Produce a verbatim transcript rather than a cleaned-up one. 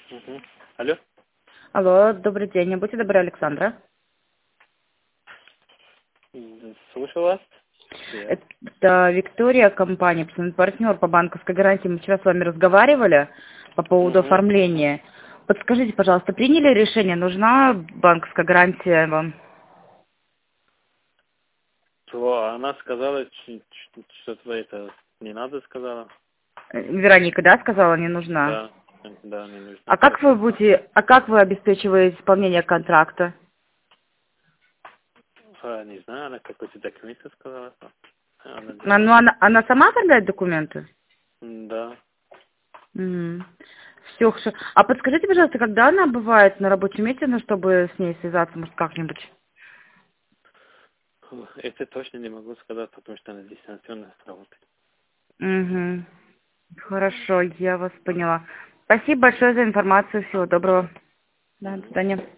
Мгм. Алло? Алло, добрый день. Будьте добры, Александра. М, Слушаю вас. Привет. Это Виктория, компания, постоянный партнер по банковской гарантии. Мы вчера с вами разговаривали по поводу Угу. оформления. Подскажите, пожалуйста, приняли решение, нужна банковская гарантия вам? То она сказала, ч- ч- что-то это не надо, сказала. Э, Вероника, да, сказала, не нужна. Да, да, не нужно. А как вы Хорошо. будете, а как вы обеспечиваете исполнение контракта? А, не знаю, она какой-то документ сказала. Она А, делает. ну, она, она сама оформляет документы? М, Да. Все хорошо. А подскажите, пожалуйста, когда она бывает на рабочем месте, ну, чтобы с ней связаться, может, как-нибудь? Это точно не могу сказать, потому что она дистанционно работает. Угу. Хорошо, я вас поняла. Спасибо большое за информацию. Всего доброго. Да, до Мгм. свидания.